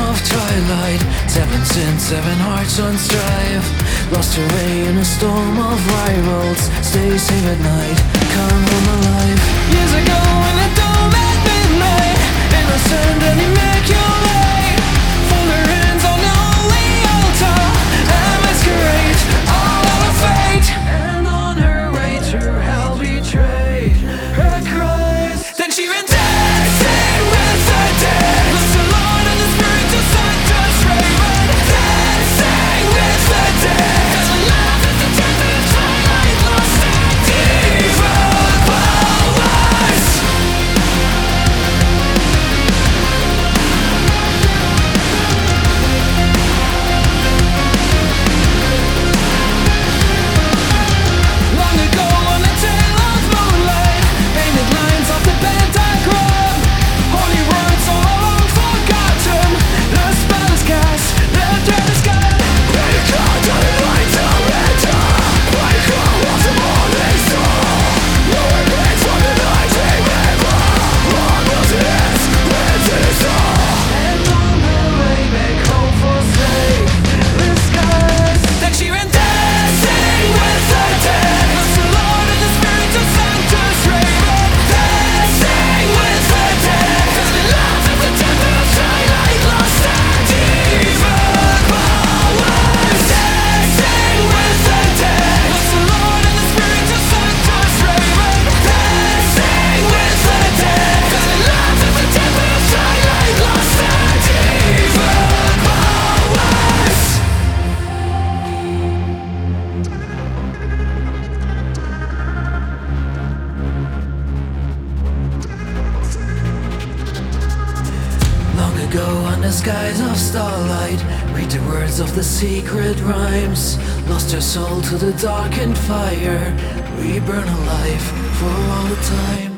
of twilight. 7 sins, 7 hearts on strife. Lost her way in a storm of rivals. Stay safe at night, come home alive. Years ago in a dome at midnight, innocent and immaculate. Fold her hands on the holy altar and masquerade all our fate. And on her way to hell betrayed her cries. Then she ran dancing with the dead. Lost the Lord and the Spirit to Santa's raven. Dancing with the dead. Cause my love is the death of the twilight. Lost and evil powers. Long ago on the tail of moonlight, painted lines of the pentagram. Holy words all long forgotten. The spell is cast, the dread is gone. When you call down the light surrender, when you call off the morning star, no regrets for the night remember. Long was it ends, when did it start? And on the way back home for safe, the skies. Then she ran dancing with the dead. Lost the Lord and the Spirit to Santa's raven. Dancing with the dead. Cause the love is the death of the twilight. Lost and evil powers. Dancing with the dead. Lost the Lord and the Spirit to Santa's raven. Dancing with the dead. Cause the love is the death of the twilight. Lost and evil powers. Long ago on the skies of starlight, read the words of the secret rhymes. Lost her soul to the darkened fire. We burn alive for all the time.